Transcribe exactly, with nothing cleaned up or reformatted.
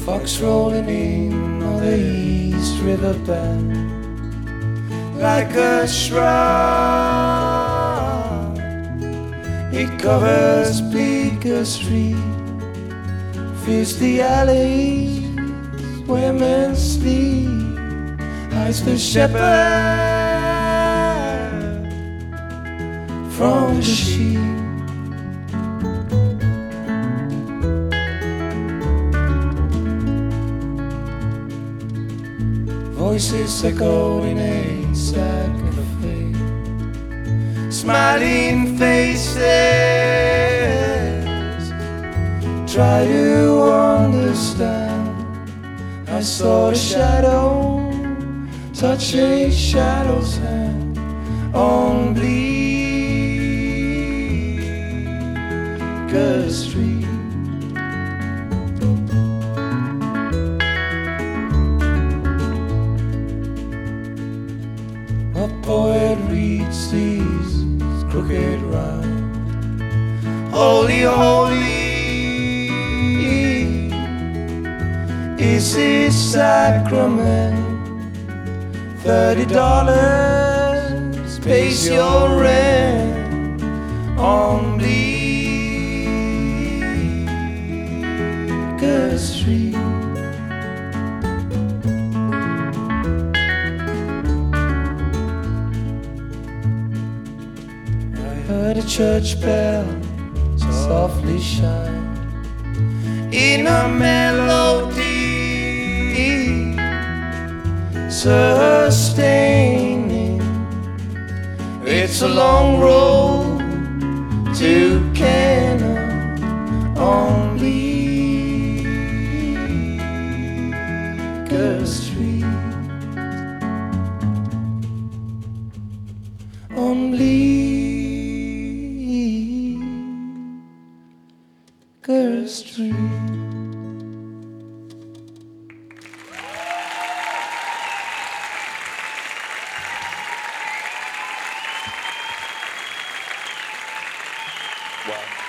Fox rolling in on the East River bend, like a shroud. It covers Bleecker Street, fills the alleys where men sleep, hides the shepherd from the sheep. Voices echo in a sad cafe, smiling faces try to understand. I saw a shadow touch a shadow's hand on Bleecker Street. A poet reads these crooked rhymes. Holy, holy is his sacrament. Thirty dollars pays your rent on Bleecker Street. Heard a church bell softly shine in a melody sustaining. It's a long road to Canaan on Bleecker Street. On Bleecker Street. Wow.